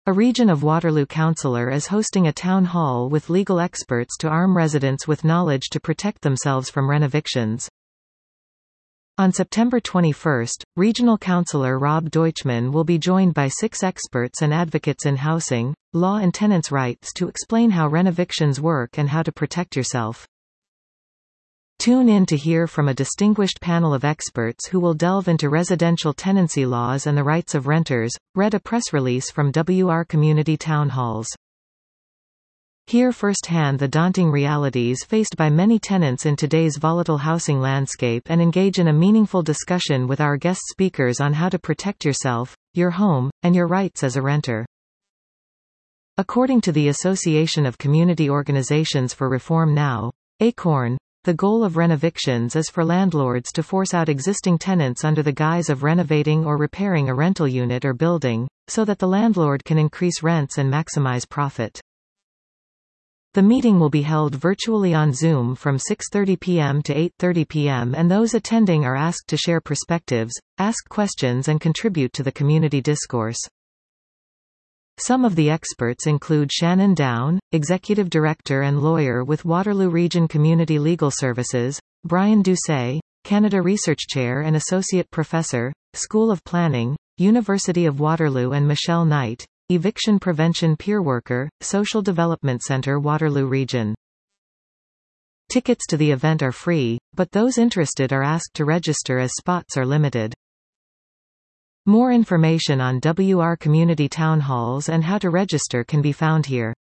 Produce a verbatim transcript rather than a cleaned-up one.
A region of Waterloo councillor is hosting a town hall with legal experts to arm residents with knowledge to protect themselves from rent-evictions. On September twenty-first, Regional Councillor Rob Deutschmann will be joined by six experts and advocates in housing, law and tenants' rights to explain how rent-evictions work and how to protect yourself. Tune in to hear from a distinguished panel of experts who will delve into residential tenancy laws and the rights of renters, read a press release from W R Community Town Halls. Hear firsthand the daunting realities faced by many tenants in today's volatile housing landscape and engage in a meaningful discussion with our guest speakers on how to protect yourself, your home, and your rights as a renter. According to the Association of Community Organizations for Reform Now, ACORN, the goal of rent-evictions is for landlords to force out existing tenants under the guise of renovating or repairing a rental unit or building, so that the landlord can increase rents and maximize profit. The meeting will be held virtually on Zoom from six thirty p m to eight thirty p m and those attending are asked to share perspectives, ask questions and contribute to the community discourse. Some of the experts include Shannon Down, Executive Director and lawyer with Waterloo Region Community Legal Services, Brian Doucet, Canada Research Chair and Associate Professor, School of Planning, University of Waterloo, and Michelle Knight, Eviction Prevention Peer Worker, Social Development Centre, Waterloo Region. Tickets to the event are free, but those interested are asked to register as spots are limited. More information on W R Community Town Halls and how to register can be found here.